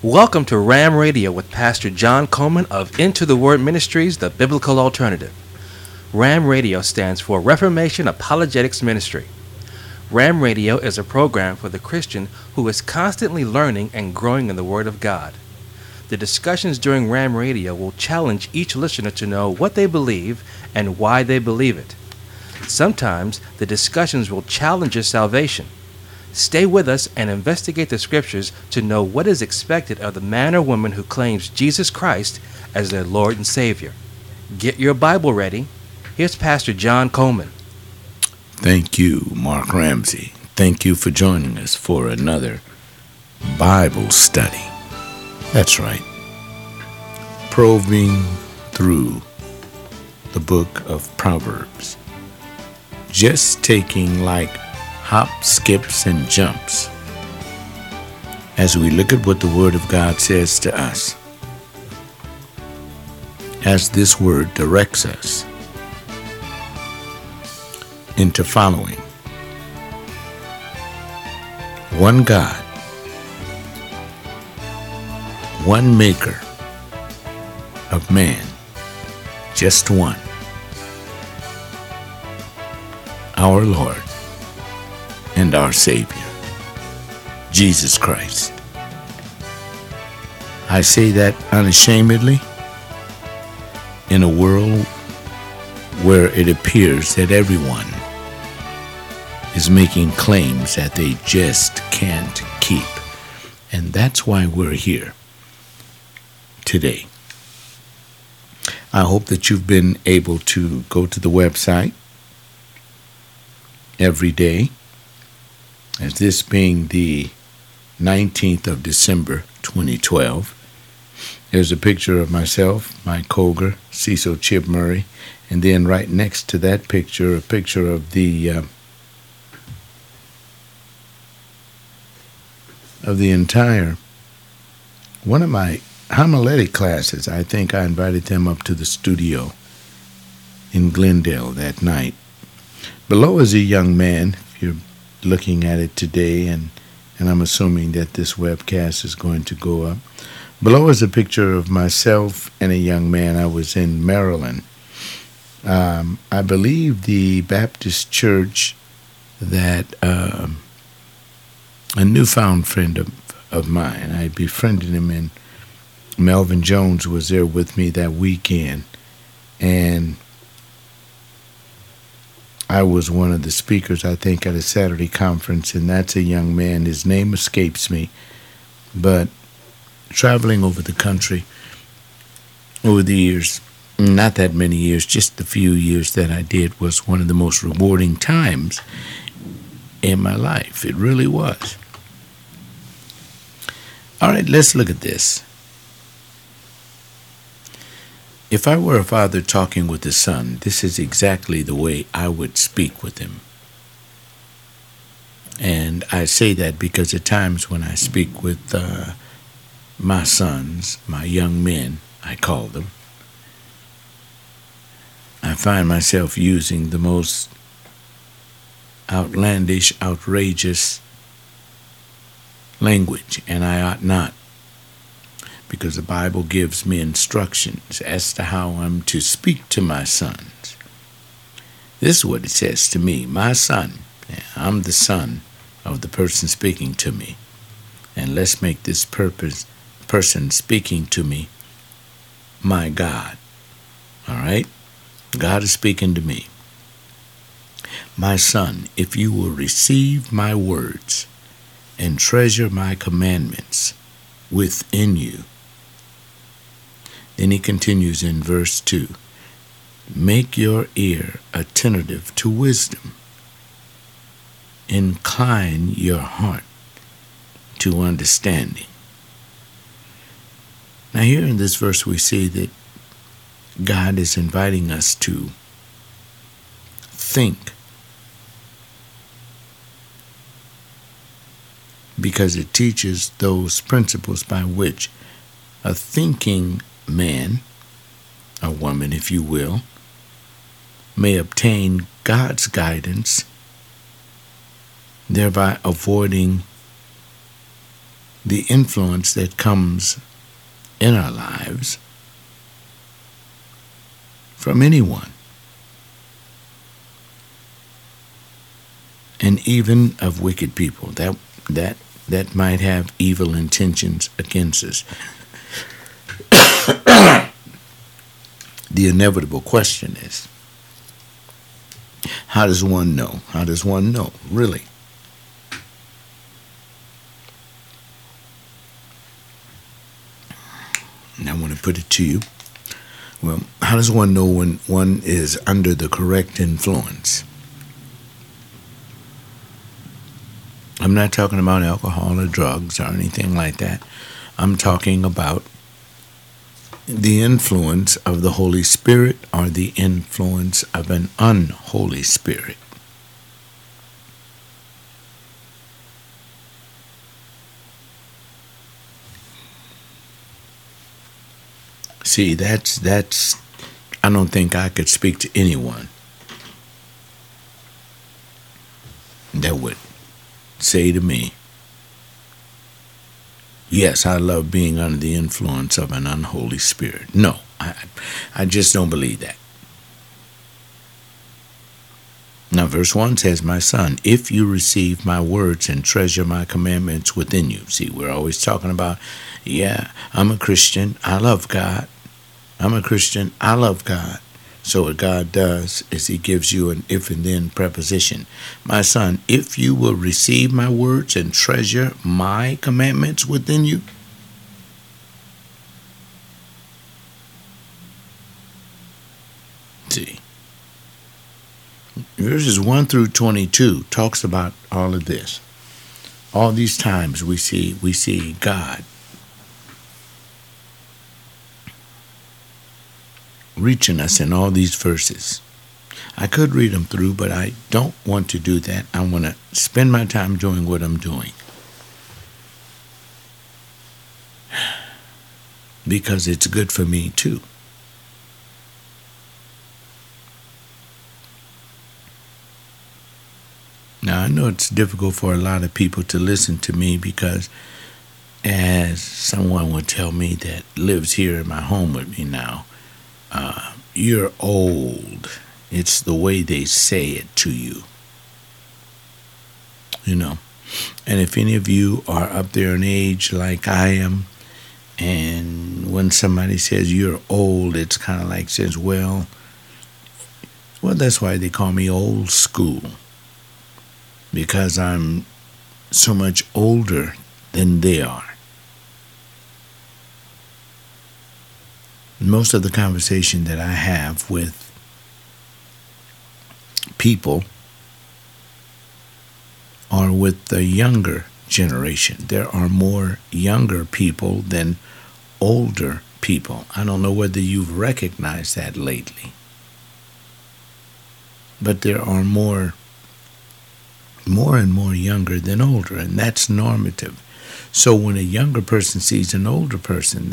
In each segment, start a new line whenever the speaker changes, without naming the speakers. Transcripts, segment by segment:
Welcome to RAM Radio with Pastor John Coleman of Into the Word Ministries, the Biblical Alternative. RAM Radio stands for Reformation Apologetics Ministry. RAM Radio is a program for the Christian who is constantly learning and growing in the Word of God. The discussions during RAM Radio will challenge each listener to know what they believe and why they believe it. Sometimes the discussions will challenge your salvation. Stay with us and investigate the scriptures to know what is expected of the man or woman who claims Jesus Christ as their Lord and Savior. Get your Bible ready. Here's Pastor John Coleman.
Thank you, Mark Ramsey. Thank you for joining us for another Bible study. That's right. Probing through the book of Proverbs. Just taking like hop, skips, and jumps as we look at what the Word of God says to us, as this Word directs us into following one God, one Maker of man, just one, our Lord and our Savior, Jesus Christ. I say that unashamedly in a world where it appears that everyone is making claims that they just can't keep. And that's why we're here today. I hope that you've been able to go to the website every day. As this being the 19th of December, 2012, there's a picture of myself, Mike Colger, Cecil Chip Murray, and then right next to that picture, a picture of the entire one of my homiletic classes. I think I invited them up to the studio in Glendale that night. Below is a young man, if you're looking at it today, and I'm assuming that this webcast is going to go up. Below is a picture of myself and a young man. I was in Maryland. I believe the Baptist church that a newfound friend of mine, I befriended him, and Melvin Jones was there with me that weekend, and I was one of the speakers, I think, at a Saturday conference, and that's a young man. His name escapes me, but traveling over the country over the years, not that many years, just the few years that I did, was one of the most rewarding times in my life. It really was. All right, let's look at this. If I were a father talking with a son, this is exactly the way I would speak with him. And I say that because at times when I speak with my sons, my young men, I call them, I find myself using the most outlandish, outrageous language, and I ought not, because the Bible gives me instructions as to how I'm to speak to my sons. This is what it says to me. My son, I'm the son of the person speaking to me. And let's make this person speaking to me my God. All right? God is speaking to me. My son, if you will receive my words and treasure my commandments within you. Then he continues in verse 2. Make your ear attentive to wisdom. Incline your heart to understanding. Now here in this verse we see that God is inviting us to think, because it teaches those principles by which a thinking man, a woman if you will, may obtain God's guidance, thereby avoiding the influence that comes in our lives from anyone, and even of wicked people that might have evil intentions against us. The inevitable question is, how does one know? How does one know, really? And I want to put it to you. Well, how does one know when one is under the correct influence? I'm not talking about alcohol or drugs or anything like that. I'm talking about the influence of the Holy Spirit or the influence of an unholy spirit. See, that's I don't think I could speak to anyone that would say to me, yes, I love being under the influence of an unholy spirit. No, I just don't believe that. Now, verse 1 says, my son, if you receive my words and treasure my commandments within you. See, we're always talking about, yeah, I'm a Christian, I love God. I'm a Christian, I love God. So what God does is he gives you an if and then preposition. My son, if you will receive my words and treasure my commandments within you. See, verses 1 through 22 talks about all of this. All these times we see God reaching us in all these verses. I could read them through, but I don't want to do that. I want to spend my time doing what I'm doing, because it's good for me too. Now, I know it's difficult for a lot of people to listen to me because, as someone would tell me that lives here in my home with me now, you're old. It's the way they say it to you. You know. And if any of you are up there in age like I am, and when somebody says you're old, it's kind of like says, well, that's why they call me old school. Because I'm so much older than they are. Most of the conversation that I have with people are with the younger generation. There are more younger people than older people. I don't know whether you've recognized that lately. But there are more and more younger than older, and that's normative. So when a younger person sees an older person,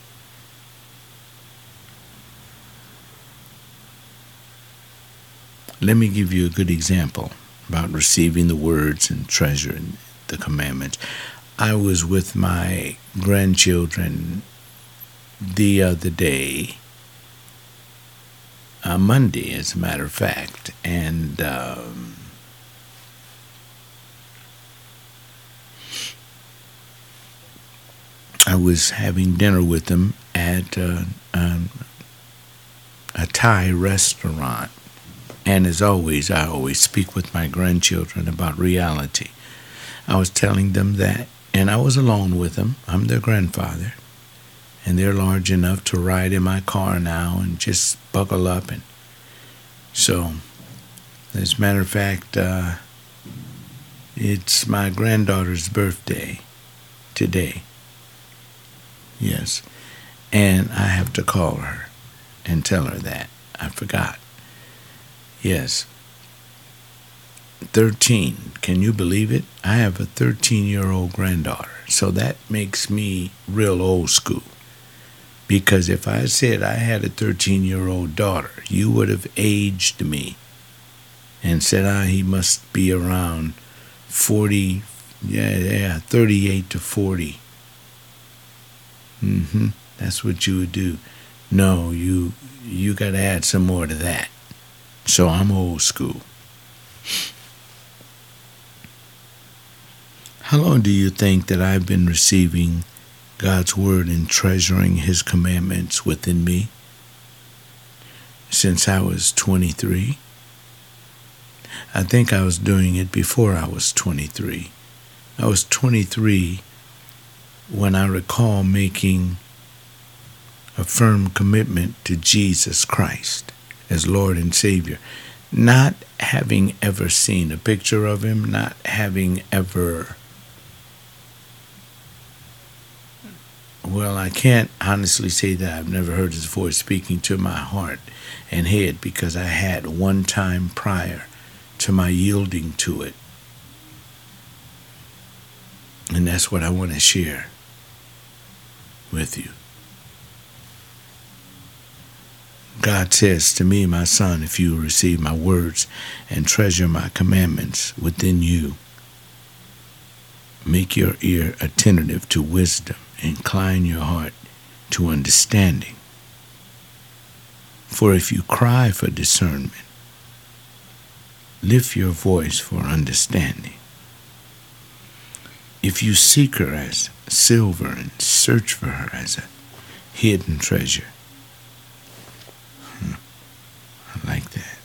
let me give you a good example about receiving the words and treasuring the commandments. I was with my grandchildren the other day, Monday, as a matter of fact, and I was having dinner with them at a Thai restaurant. And as always, I always speak with my grandchildren about reality. I was telling them that, and I was alone with them. I'm their grandfather. And they're large enough to ride in my car now and just buckle up. And so, as a matter of fact, it's my granddaughter's birthday today. Yes. And I have to call her and tell her that. I forgot. Yes. 13. Can you believe it? I have a 13-year-old granddaughter. So that makes me real old school. Because if I said I had a 13-year-old daughter, you would have aged me and said, he must be around 40, 38 to 40 That's what you would do. No, you got to add some more to that. So I'm old school. How long do you think that I've been receiving God's word and treasuring his commandments within me? Since I was 23. I think I was doing it before I was 23. I was 23 when I recall making a firm commitment to Jesus Christ as Lord and Savior, not having ever seen a picture of him, not having ever, well, I can't honestly say that I've never heard his voice speaking to my heart and head, because I had one time prior to my yielding to it. And that's what I want to share with you. God says to me, my son, if you receive my words and treasure my commandments within you, make your ear attentive to wisdom, incline your heart to understanding. For if you cry for discernment, lift your voice for understanding. If you seek her as silver and search for her as a hidden treasure. I like that.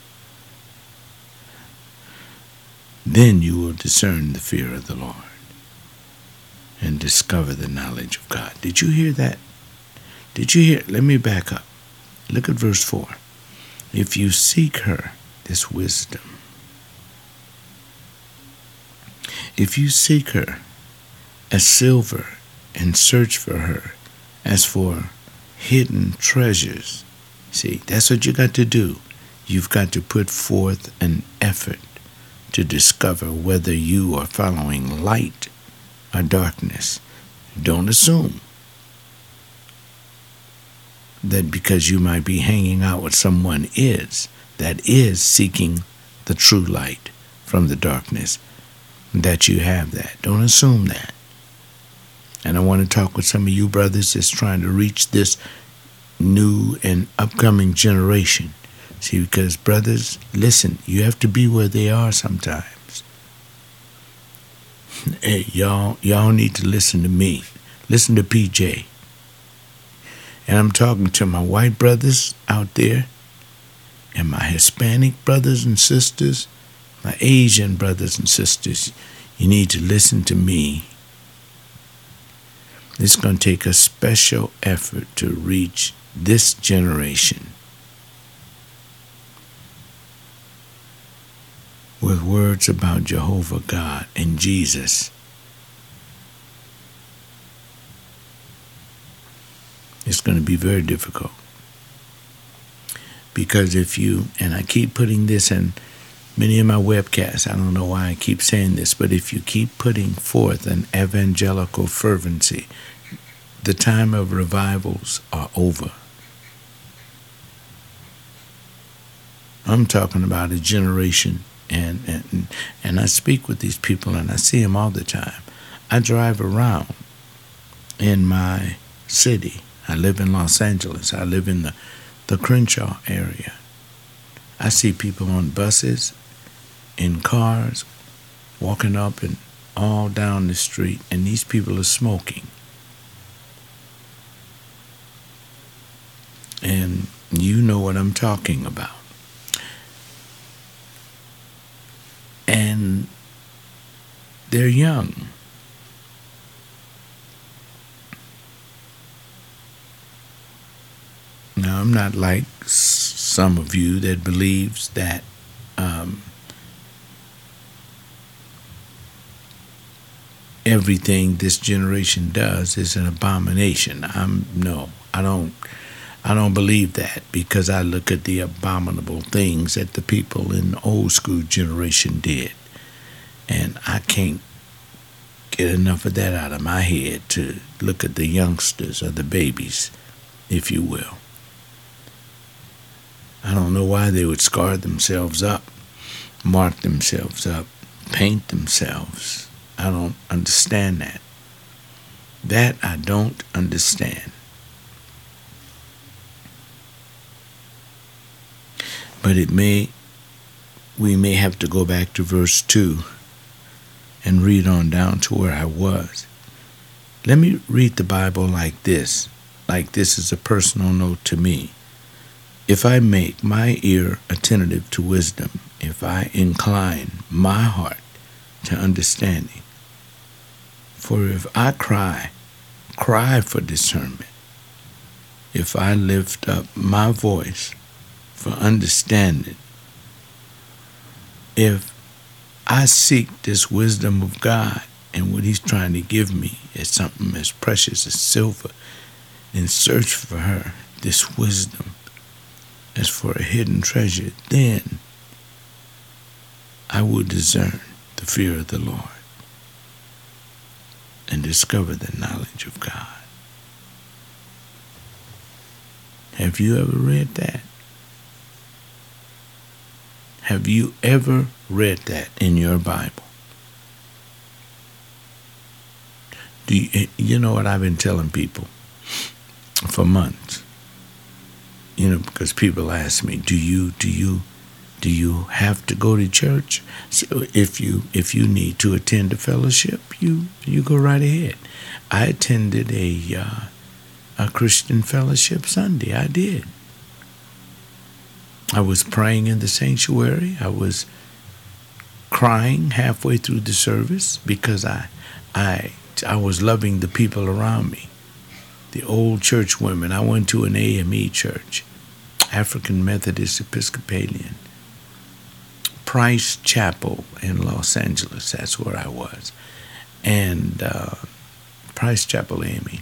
Then you will discern the fear of the Lord and discover the knowledge of God. Did you hear that? Did you hear? Let me back up. Look at verse 4. If you seek her, this wisdom. If you seek her as silver and search for her as for hidden treasures. See, that's what you got to do. You've got to put forth an effort to discover whether you are following light or darkness. Don't assume that because you might be hanging out with someone that is seeking the true light from the darkness, that you have that. Don't assume that. And I want to talk with some of you brothers that's trying to reach this new and upcoming generation. See, because brothers, listen, you have to be where they are sometimes. Hey, y'all need to listen to me. Listen to PJ. And I'm talking to my white brothers out there, and my Hispanic brothers and sisters, my Asian brothers and sisters. You need to listen to me. It's going to take a special effort to reach this generation with words about Jehovah God and Jesus. It's going to be very difficult. Because if you, and I keep putting this in many of my webcasts, I don't know why I keep saying this, but if you keep putting forth an evangelical fervency, the time of revivals are over. I'm talking about a generation, and I speak with these people, and I see them all the time. I drive around in my city. I live in Los Angeles. I live in the Crenshaw area. I see people on buses, in cars, walking up and all down the street, and these people are smoking. And you know what I'm talking about. And they're young. Now, I'm not like some of you that believes that everything this generation does is an abomination. I don't believe that, because I look at the abominable things that the people in the old school generation did. And I can't get enough of that out of my head to look at the youngsters or the babies, if you will. I don't know why they would scar themselves up, mark themselves up, paint themselves. I don't understand that. That I don't understand. But we may have to go back to verse 2 and read on down to where I was. Let me read the Bible like this is a personal note to me. If I make my ear attentive to wisdom, if I incline my heart to understanding, for if I cry for discernment, if I lift up my voice for understanding, if I seek this wisdom of God and what he's trying to give me is something as precious as silver, and search for her, this wisdom, as for a hidden treasure, then I will discern the fear of the Lord and discover the knowledge of God. Have you ever read that? Have you ever read that in your Bible? You know what I've been telling people for months? Because people ask me, do you have to go to church? So if you need to attend a fellowship, you go right ahead. I attended a Christian fellowship Sunday. I did. I was praying in the sanctuary. I was crying halfway through the service because I was loving the people around me. The old church women. I went to an AME church, African Methodist Episcopalian, Price Chapel in Los Angeles. That's where I was. And Price Chapel AME.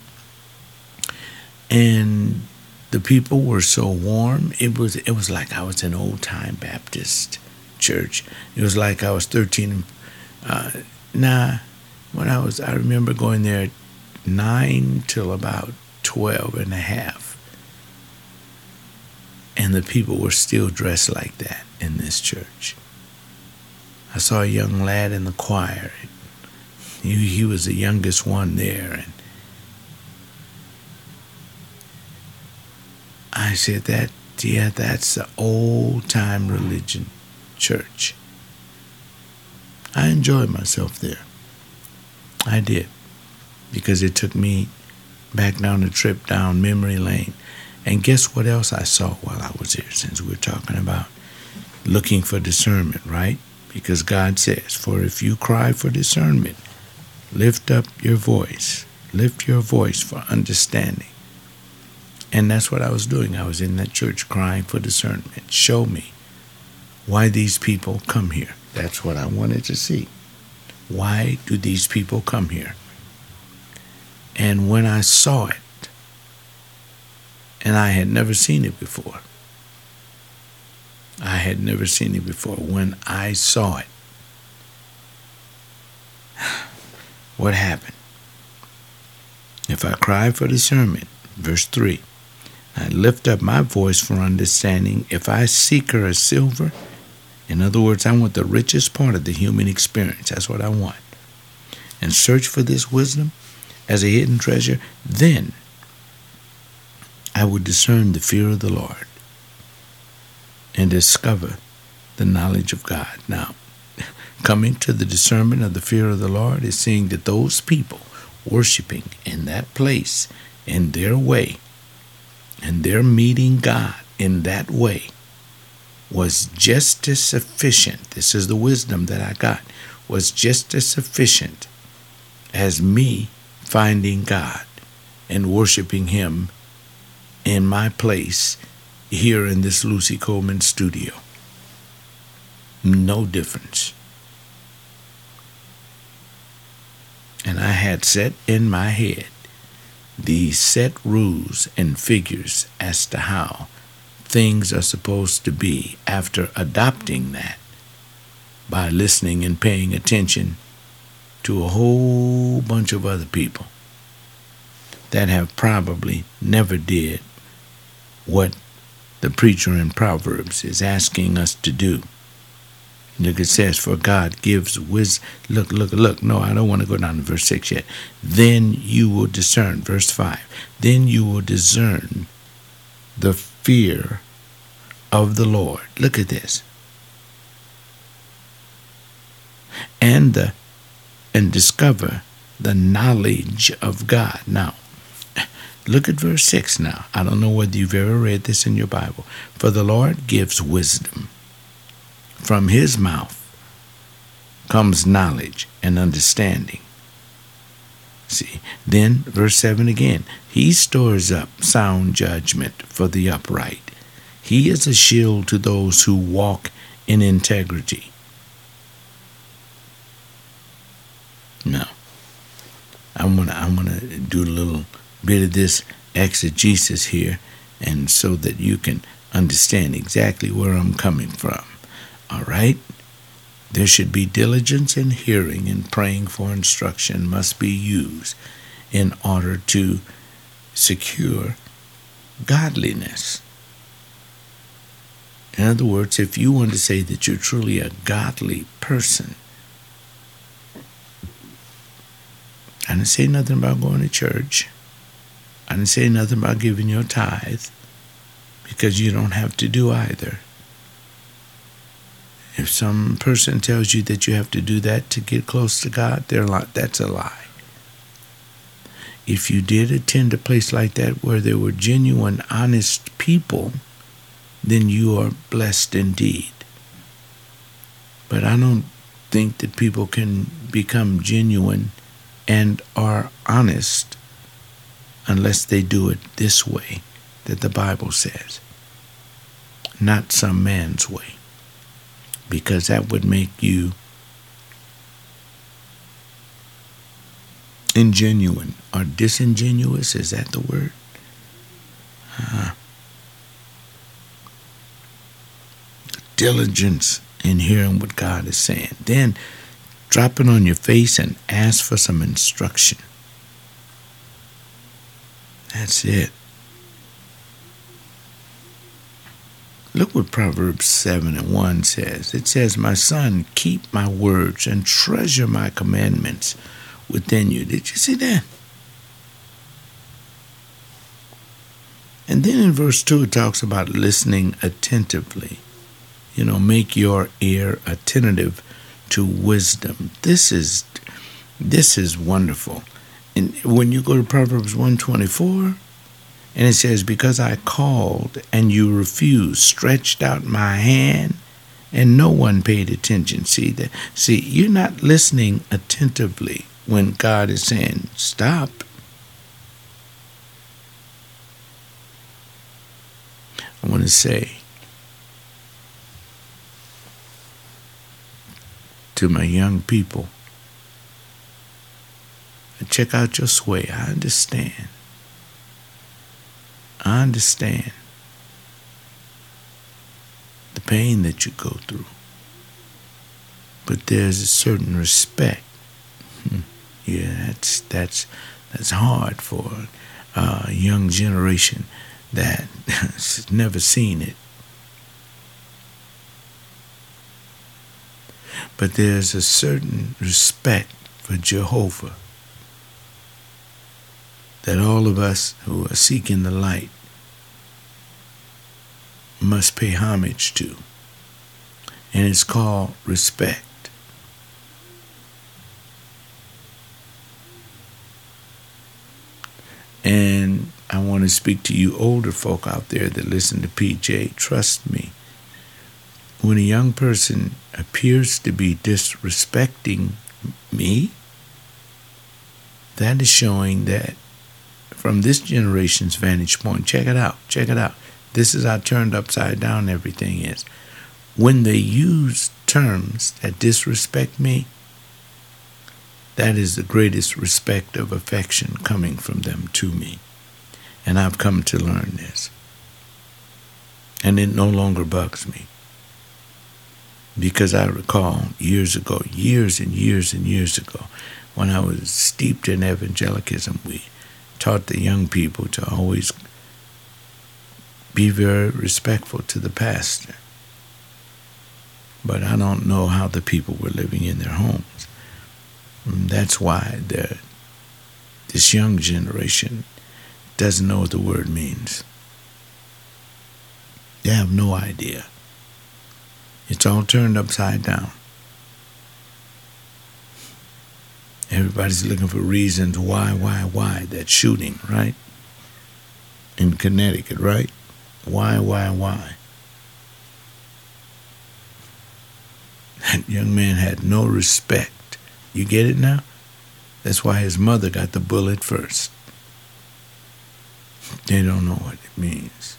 And the people were so warm. It was like I was in old time Baptist church. It was like I was 13. When I remember going there 9 till about 12 and a half. And the people were still dressed like that in this church. I saw a young lad in the choir. He was the youngest one there. And I said, that's the old-time religion church. I enjoyed myself there. I did. Because it took me back down the trip down memory lane. And guess what else I saw while I was here, since we're talking about looking for discernment, right? Because God says, for if you cry for discernment, lift up your voice. Lift your voice for understanding. And that's what I was doing. I was in that church crying for discernment. Show me why these people come here. That's what I wanted to see. Why do these people come here? And when I saw it, and I had never seen it before. When I saw it, what happened? If I cry for discernment, verse 3, I lift up my voice for understanding. If I seek her as silver, in other words, I want the richest part of the human experience. That's what I want. And search for this wisdom as a hidden treasure, then I would discern the fear of the Lord and discover the knowledge of God. Now, coming to the discernment of the fear of the Lord is seeing that those people worshiping in that place, in their way, and their meeting God in that way was just as sufficient. This is the wisdom that I got, was just as sufficient as me finding God and worshiping him in my place here in this Lucy Coleman studio. No difference. And I had set in my head these set rules and figures as to how things are supposed to be after adopting that by listening and paying attention to a whole bunch of other people that have probably never did what the preacher in Proverbs is asking us to do. Look, it says, for God gives wisdom. Look. No, I don't want to go down to verse 6 yet. Then you will discern, verse 5. Then you will discern the fear of the Lord. Look at this. And discover the knowledge of God. Now, look at verse 6 now. I don't know whether you've ever read this in your Bible. For the Lord gives wisdom. From his mouth comes knowledge and understanding. See, then verse 7 again. He stores up sound judgment for the upright. He is a shield to those who walk in integrity. Now, I'm gonna do a little bit of this exegesis here, and so that you can understand exactly where I'm coming from. All right? There should be diligence in hearing, and praying for instruction must be used in order to secure godliness. In other words, if you want to say that you're truly a godly person, I didn't say nothing about going to church. I didn't say nothing about giving your tithe, because you don't have to do either. If some person tells you that you have to do that to get close to God, that's a lie. If you did attend a place like that where there were genuine, honest people, then you are blessed indeed. But I don't think that people can become genuine and are honest unless they do it this way that the Bible says, not some man's way. Because that would make you ingenuine or disingenuous. Is that the word? Diligence in hearing what God is saying. Then drop it on your face and ask for some instruction. That's it. Look what Proverbs 7:1 says. It says, my son, keep my words and treasure my commandments within you. Did you see that? And then in verse 2, it talks about listening attentively. Make your ear attentive to wisdom. This is wonderful. And when you go to Proverbs 1:24, and it says, because I called and you refused, stretched out my hand and no one paid attention. See, you're not listening attentively when God is saying, stop. I want to say to my young people, check out your sway. I understand the pain that you go through. But there's a certain respect. Yeah, that's hard for a young generation that has never seen it. But there's a certain respect for Jehovah that all of us who are seeking the light must pay homage to. And it's called respect. And I want to speak to you older folk out there that listen to PJ. Trust me, when a young person appears to be disrespecting me, that is showing that from this generation's vantage point, check it out. This is how turned upside down everything is. When they use terms that disrespect me, that is the greatest respect of affection coming from them to me. And I've come to learn this. And it no longer bugs me. Because I recall years and years ago, when I was steeped in evangelicalism, we taught the young people to always be very respectful to the pastor. but I don't know how the people were living in their homes. That's why this young generation doesn't know what the word means. They have no idea. It's all turned upside down. Everybody's looking for reasons why. That shooting, right? In Connecticut, right? Why? That young man had no respect. You get it now? That's why his mother got the bullet first. They don't know what it means.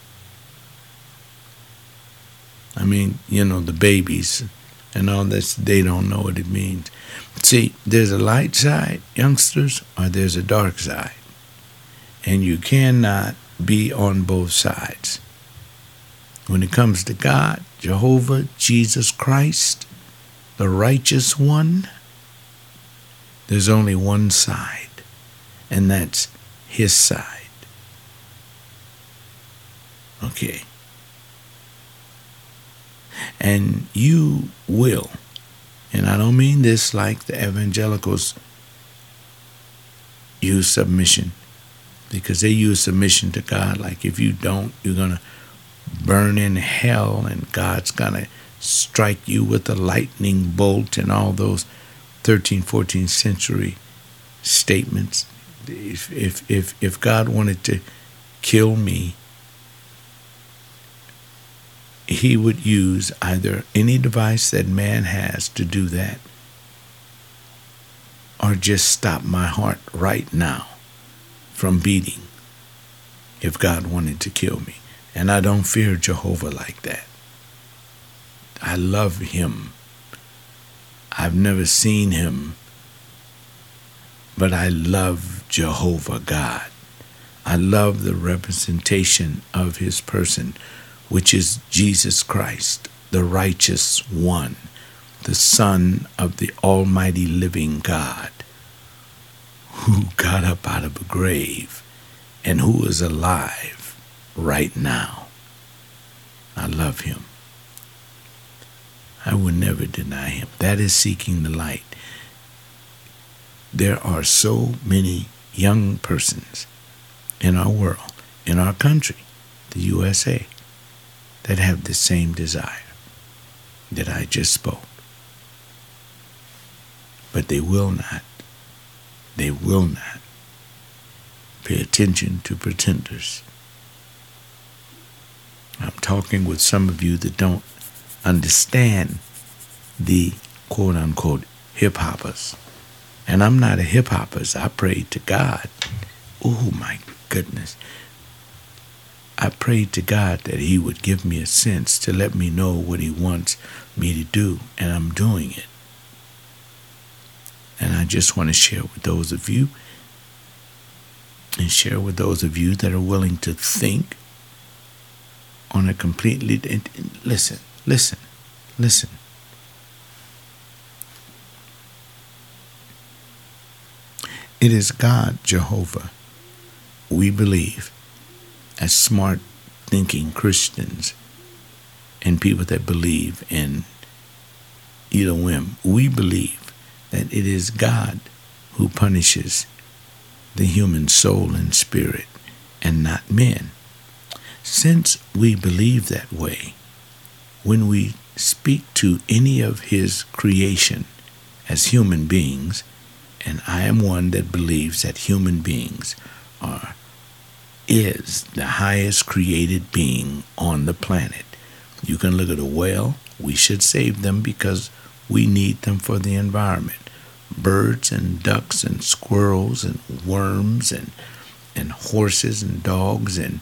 I mean, the babies and all this, they don't know what it means. See, there's a light side, youngsters, or there's a dark side. And you cannot be on both sides. When it comes to God, Jehovah, Jesus Christ, the righteous one, there's only one side, and that's his side. Okay. And you will, and I don't mean this like the evangelicals use submission, because they use submission to God like if you don't, you're going to burn in hell and God's going to strike you with a lightning bolt and all those 13th, 14th century statements. If God wanted to kill me, he would use either any device that man has to do that, or just stop my heart right now from beating if God wanted to kill me. And I don't fear Jehovah like that. I love him. I've never seen him, but I love Jehovah God. I love the representation of his person, which is Jesus Christ, the righteous one, the Son of the Almighty living God, who got up out of a grave and who is alive right now. I love him. I will never deny him. That is seeking the light. There are so many young persons in our world, in our country, the USA, that have the same desire that I just spoke. But they will not pay attention to pretenders. I'm talking with some of you that don't understand the quote-unquote hip-hoppers. And I'm not a hip-hopper. I prayed to God. Oh, my goodness. I prayed to God that he would give me a sense to let me know what he wants me to do, and I'm doing it. And I just want to share with those of you, and share with those of you that are willing to think on a completely, listen. It is God, Jehovah, we believe, as smart thinking Christians and people that believe in Elohim, we believe that it is God who punishes the human soul and spirit and not men. Since we believe that way, when we speak to any of his creation as human beings, and I am one that believes that human beings is the highest created being on the planet. You can look at a whale. We should save them because we need them for the environment. Birds and ducks and squirrels and worms and horses and dogs and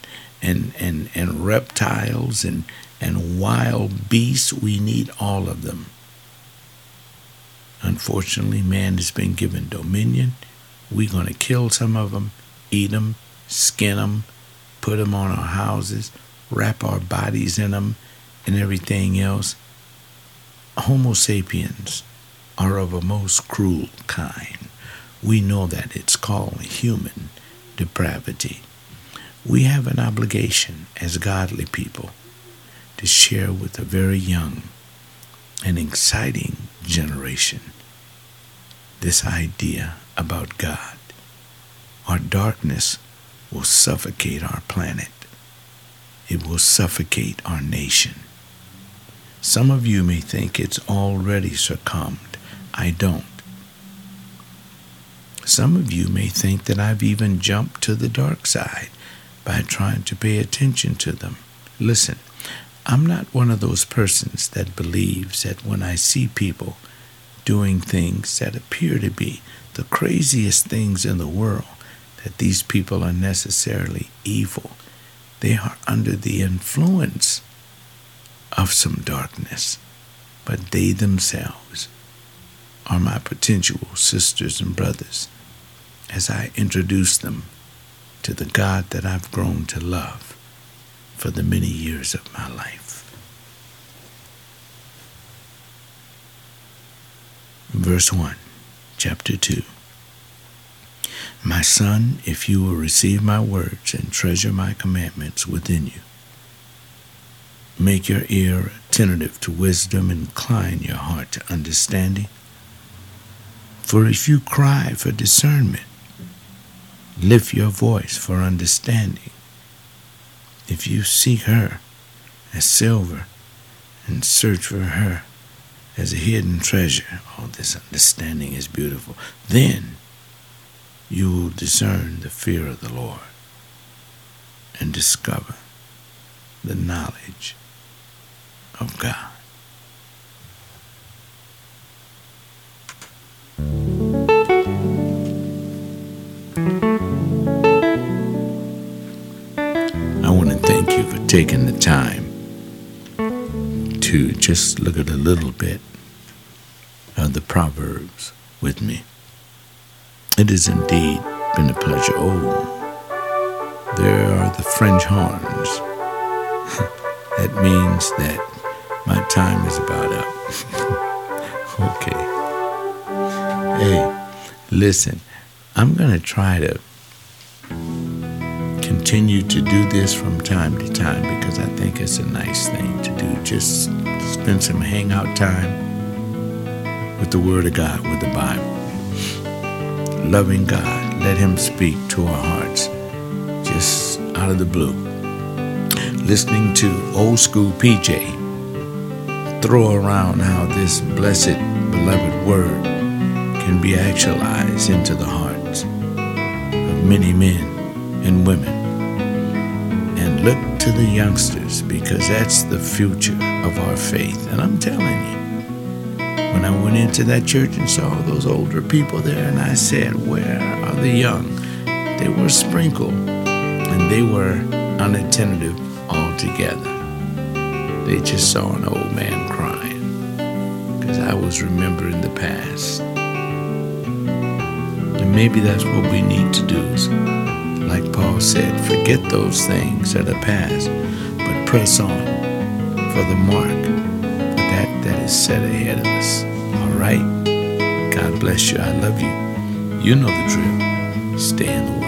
reptiles and wild beasts, we need all of them. Unfortunately, man has been given dominion. We're going to kill some of them, eat them, skin them, put them on our houses, wrap our bodies in them, and everything else. Homo sapiens are of a most cruel kind. We know that it's called human depravity. We have an obligation as godly people to share with the very young an exciting generation. This idea about God, our darkness will suffocate our planet. It will suffocate our nation. Some of you may think it's already succumbed. I don't. Some of you may think that I've even jumped to the dark side by trying to pay attention to them. Listen, I'm not one of those persons that believes that when I see people doing things that appear to be the craziest things in the world, that these people are necessarily evil. They are under the influence of some darkness, but they themselves are my potential sisters and brothers as I introduce them to the God that I've grown to love for the many years of my life. Verse 1, chapter 2. My son, if you will receive my words and treasure my commandments within you, make your ear attentive to wisdom, incline your heart to understanding. For if you cry for discernment, lift your voice for understanding. If you seek her as silver and search for her as a hidden treasure, all this understanding is beautiful, then you will discern the fear of the Lord and discover the knowledge of God. I want to thank you for taking the time to just look at a little bit of the Proverbs with me. It has indeed been a pleasure. Oh, there are the French horns. That means that my time is about up. Okay. Hey, listen, I'm going to try to continue to do this from time to time because I think it's a nice thing to do. Just spend some hangout time with the Word of God, with the Bible. Loving God, let Him speak to our hearts just out of the blue. Listening to old school PJ throw around how this blessed, beloved Word can be actualized into the hearts of many men and women. And look to the youngsters because that's the future of our faith. And I'm telling you, when I went into that church and saw those older people there, and I said, where are the young? They were sprinkled, and they were unattentive altogether. They just saw an old man crying, because I was remembering the past. And maybe that's what we need to do, is, like Paul said, forget those things that are past, but press on for the mark that is set ahead of us. All right? God bless you. I love you. You know the drill. Stay in the